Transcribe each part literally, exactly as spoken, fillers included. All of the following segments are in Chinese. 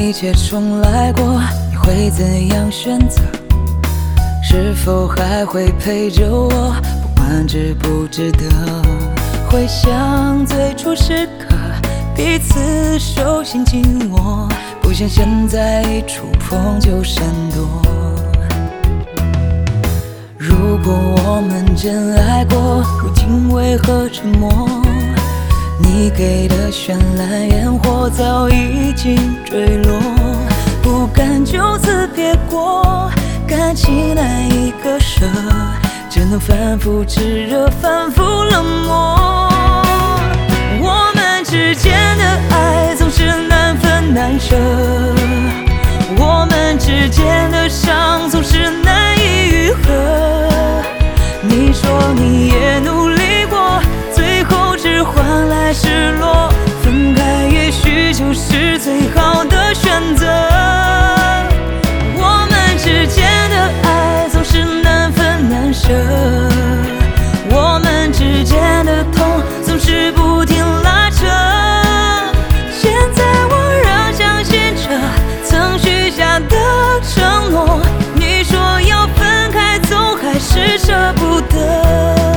一切重来过，你会怎样选择？是否还会陪着我？不管值不值得。回想最初时刻，彼此手心紧握，不像现在一触碰就闪躲。如果我们真爱过，如今为何沉默？你给的绚烂烟火早已经坠落，不敢就此别过，感情难以割舍，只能反复炽热，反复冷漠。我们之间的爱总是难分难舍，我们之间的伤总是难以愈合。你说你也努力过，最后只换来失落，分开也许就是最好的选择。我们之间的爱总是难分难舍，我们之间的痛总是不停拉扯。现在我仍相信着曾许下的承诺，你说要分开总还是舍不得。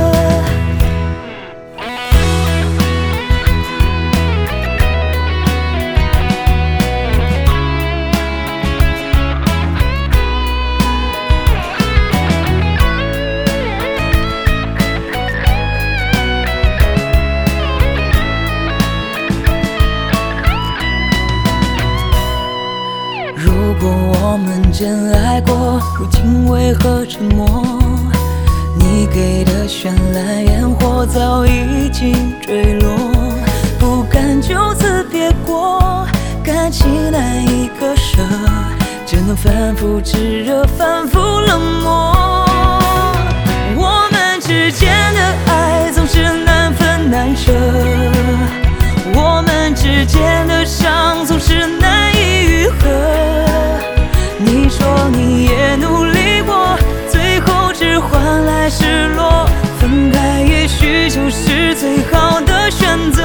如果我们真爱过，如今为何沉默？你给的绚烂烟火早已经坠落，不敢就此别过，感情难以割舍，只能反复炽热，反复冷漠。我们之间的爱总是难分难舍，我们之间的伤总是难以愈合。你说你也努力过，最后只换来失落，分开也许就是最好的选择。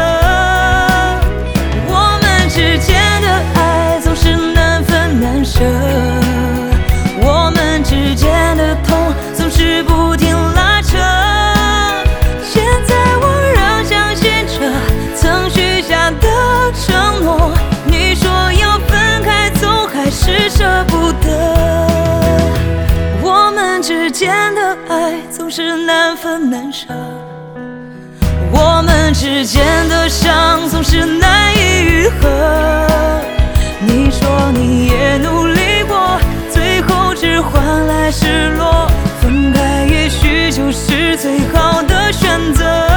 我们之间的爱总是难分难舍，我们之间的痛总是不停拉扯。现在我仍相信着曾许下的承诺，你说要分开总还是舍不得。我们之间的爱总是难分难舍，我们之间的伤总是难以愈合。你说你也努力过，最后只换来失落，分开也许就是最好的选择。